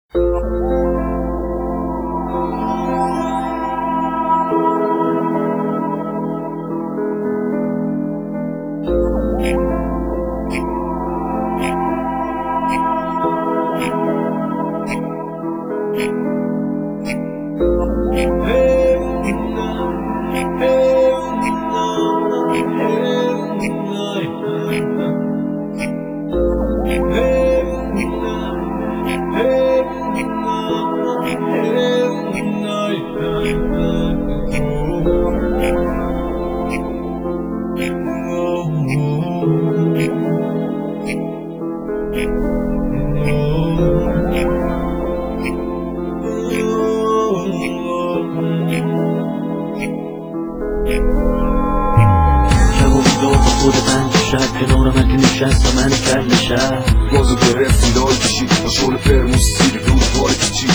کنار من که نشست و من کل شهر بازو گرفتیم دای کشید با شول فرموز سیر دود بار کچید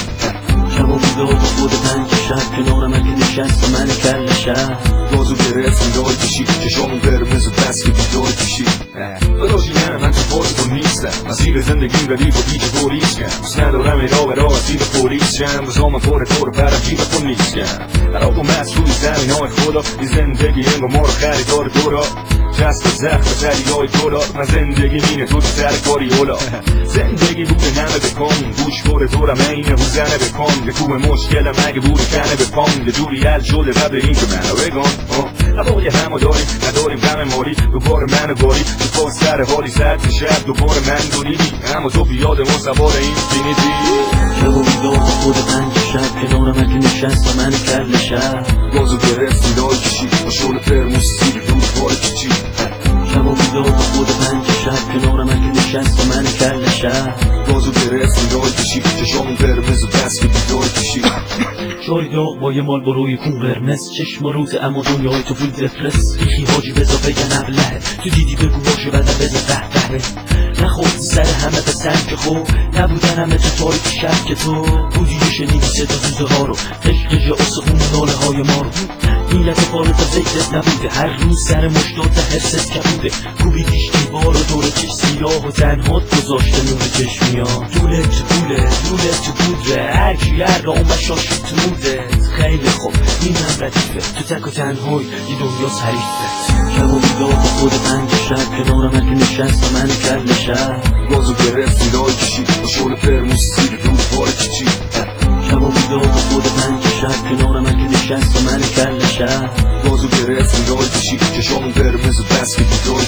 شبا بیدار با خود من که شب کنار من که نشست و من کل شهر بازو گرفتیم دای کشید چشامون قرمز و دست که بیدار کشید داداشی نه من تو باز تو نیستم مسیر زندگیم ردیف و پیچ پولیس کم دوست ندارم اینا برا اسیر پولیس شم روزام پر طور برم جیب تو نیست کم عراق و مسئولی زمین های خدا این زندگی انگو ما رو خریدار دورا جست و زخم و جریای دولار من زندگی مینه تو سر کاری اولا زندگی بوده نمه بکن گوش پر دورم اینه روزنه بکن به کوه مشکلم اگه بوده کنه بپام به جوری حل شده قبل این که منو بگن هوای همو داریم نداریم غم مالی دوباره منو باری تو پاس سر حالی سرد شب دوباره من دونیدی اما تو بیاد ما سوار این فینیتی شبا بیدار با خود من که شب کنار من که نشست و من کل شهر بازو گرفتیم دای کشید با شول فرموز سیر دود بار کچید شبا بیدار با خود من که شب کنار من که نشست و من کل شهر بازو گرفتیم دای کشید چشامون قرمز و دست که بیدار کشید چای داغ با یه مال بروی کون قرمز چشم و روز اما دنیای تو فول دپرس بیخی حاجی بزا بگن ابله تو دیدی بگو باشه بدن بزا ته نخورد سر همه به سنگ خود نبودن همه تو تاریک شب که تو بودی و شنیدی صدا زوزه ها رو قشقش استخون ناله های ما رو نیت پاره تا ذکرت نبوده هر روز سر مشتات حفظت کبوده کوبیدیش دیوار و دور چش سیاه و تنهات گذاشته نور چشمیات دوله تو پوله دوله تو پودره هرکی هر را اومد شاشو تو مودت خیلی خوب این هم ردیفه تو تک و تنهای یه دنیا حریفت شب و بیدار با خود من که شب کنار من که نشست و من کل شهر بازو گرفتیم دای کشید با شول فرموز سیر دود بار کچید شب و بیدار با خود من که شب کنار من که نشست و من کل شهر بازو گرفتیم دای کشید چشامون قرمز و دست که بیدار